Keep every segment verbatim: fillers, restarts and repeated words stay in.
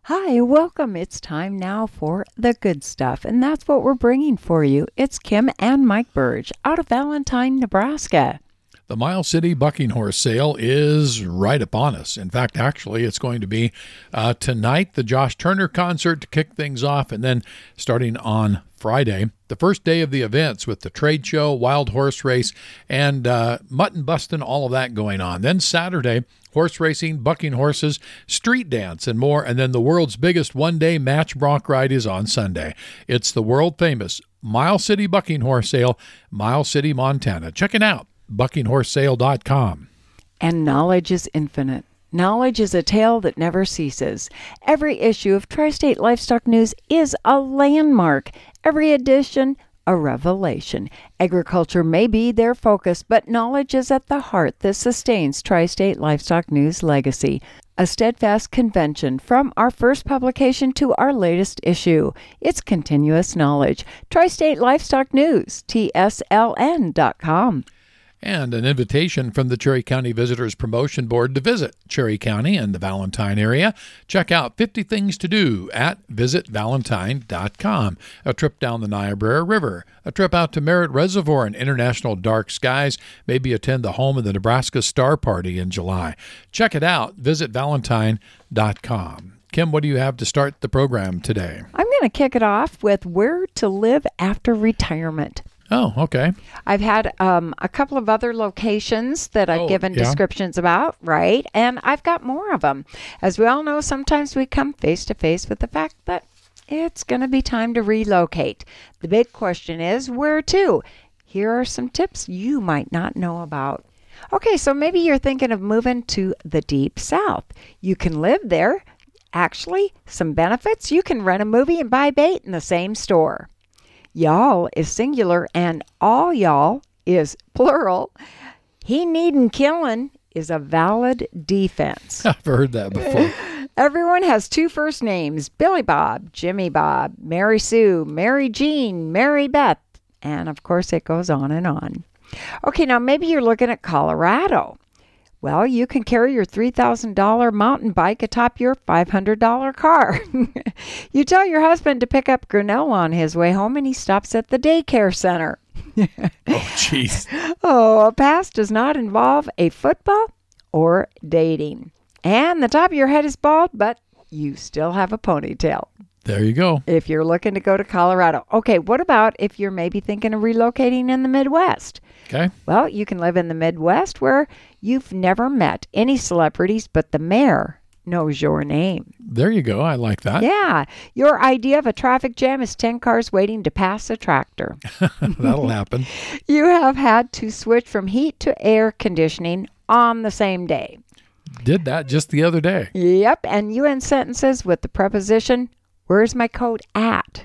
Hi, welcome. It's time now for the good stuff, and that's what we're bringing for you. It's Kim and Mike Burge out of Valentine, Nebraska. The Miles City Bucking Horse Sale is right upon us. In fact, actually, it's going to be uh, tonight, the Josh Turner concert to kick things off, and then starting on Friday, the first day of the events with the trade show, wild horse race, and uh, mutton busting, all of that going on. Then Saturday, horse racing, bucking horses, street dance, and more. And then the world's biggest one-day match bronc ride is on Sunday. It's the world-famous Miles City Bucking Horse Sale, Miles City, Montana. Check it out, bucking horse sale dot com. And knowledge is infinite. Knowledge is a tale that never ceases. Every issue of Tri-State Livestock News is a landmark. Every edition, a revelation. Agriculture may be their focus, but knowledge is at the heart that sustains Tri-State Livestock News legacy. A steadfast convention from our first publication to our latest issue. It's continuous knowledge. Tri-State Livestock News, T S L N dot com. And an invitation from the Cherry County Visitors Promotion Board to visit Cherry County and the Valentine area. Check out fifty Things to Do at visit valentine dot com. A trip down the Niobrara River, a trip out to Merritt Reservoir and International Dark Skies, maybe attend the home of the Nebraska Star Party in July. Check it out, visit valentine dot com. Kim, what do you have to start the program today? I'm going to kick it off with where to live after retirement. Oh, okay. I've had um, a couple of other locations that I've Oh, given yeah. descriptions about, right? And I've got more of them. As we all know, sometimes we come face to face with the fact that it's going to be time to relocate. The big question is, where to? Here are some tips you might not know about. Okay, so maybe you're thinking of moving to the Deep South. You can live there. Actually, some benefits. You can rent a movie and buy bait in the same store. Y'all is singular and all y'all is plural. He needin' killin' is a valid defense. I've heard that before. Everyone has two first names, Billy Bob, Jimmy Bob, Mary Sue, Mary Jean, Mary Beth, and of course it goes on and on. Okay, now maybe you're looking at Colorado. Well, you can carry your three thousand dollars mountain bike atop your five hundred dollars car. You tell your husband to pick up granola on his way home, and he stops at the daycare center. Oh, jeez. Oh, a past does not involve a football or dating. And the top of your head is bald, but you still have a ponytail. There you go. If you're looking to go to Colorado. Okay, what about if you're maybe thinking of relocating in the Midwest? Okay. Well, you can live in the Midwest where you've never met any celebrities, but the mayor knows your name. There you go. I like that. Yeah. Your idea of a traffic jam is ten cars waiting to pass a tractor. That'll happen. You have had to switch from heat to air conditioning on the same day. Did that just the other day. Yep. And you end sentences with the preposition, where's my coat at?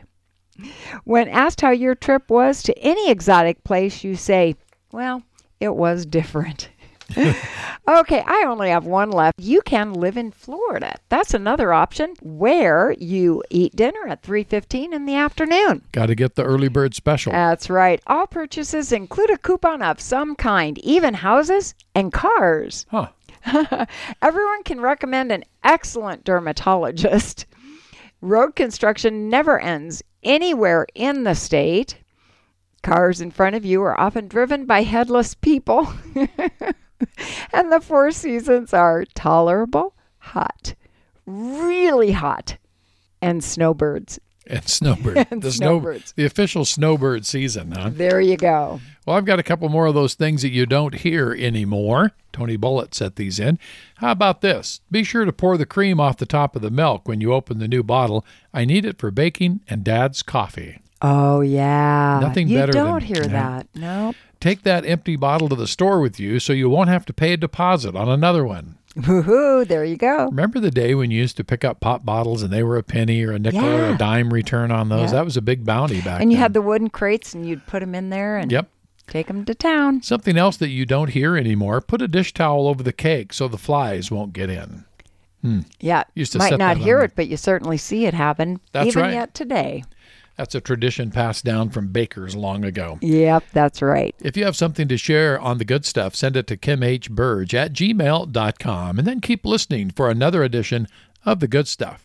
When asked how your trip was to any exotic place, you say, well, it was different. Okay, I only have one left. You can live in Florida. That's another option where you eat dinner at three fifteen in the afternoon. Got to get the early bird special. That's right. All purchases include a coupon of some kind, even houses and cars. Huh. Everyone can recommend an excellent dermatologist. Road construction never ends anywhere in the state. Cars in front of you are often driven by headless people. And the four seasons are tolerable, hot, really hot, and snowbirds. And snowbird. And the snow, snowbirds. The official snowbird season, huh? There you go. Well, I've got a couple more of those things that you don't hear anymore. Tony Bullitt set these in. How about this? Be sure to pour the cream off the top of the milk when you open the new bottle. I need it for baking and Dad's coffee. Oh, yeah. Nothing you better than- don't hear yeah. that. No. Take that empty bottle to the store with you so you won't have to pay a deposit on another one. Woohoo, there you go. Remember the day when you used to pick up pop bottles and they were a penny or a nickel or Yeah. a dime return on those? Yeah. That was a big bounty back And you then. had the wooden crates and you'd put them in there and Yep. take them to town. Something else that you don't hear anymore, put a dish towel over the cake so the flies won't get in. Hmm. Yeah. Used to Might set not that hear on- it, but you certainly see it happen. That's even right. yet today. That's a tradition passed down from bakers long ago. Yep, that's right. If you have something to share on the good stuff, send it to kim h burge at gmail dot com and then keep listening for another edition of The Good Stuff.